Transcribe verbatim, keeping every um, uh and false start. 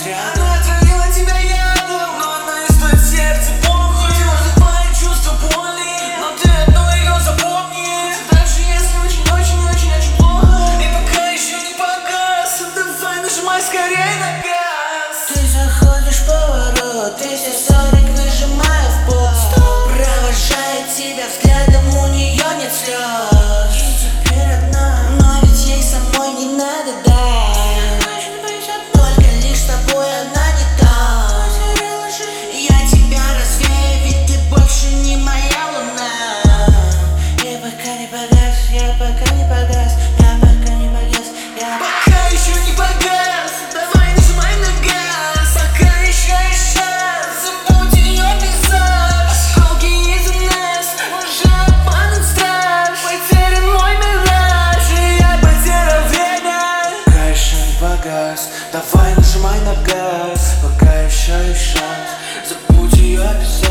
рядом. Она отравила тебя ядом, но она из твоего сердца похуй. Вызывает чувство боли, но ты одно ее запомни. Даже если очень-очень-очень-очень плохо, и пока еще не погас, давай нажимай скорее на газ. Ты заходишь в поворот, и все сорок выжимаю в пол. Провожает тебя взглядом, у нее нет слез. И теперь одна, но ведь ей самой не надо, да. Только лишь с тобой она не та. Я тебя развею, ведь ты больше не моя луна. Я пока не погас, я пока не погас, я пока не погас, я Пока еще не погас, давай нажимай на газ. Пока еще и шанс, забудь ее пейзаж. Осколки из нас, уже обманут страж. Потерян мой мираж, и я потерял время. Пока еще не погас, давай нажимай на газ. Пока еще и шанс, забудь ее пейзаж.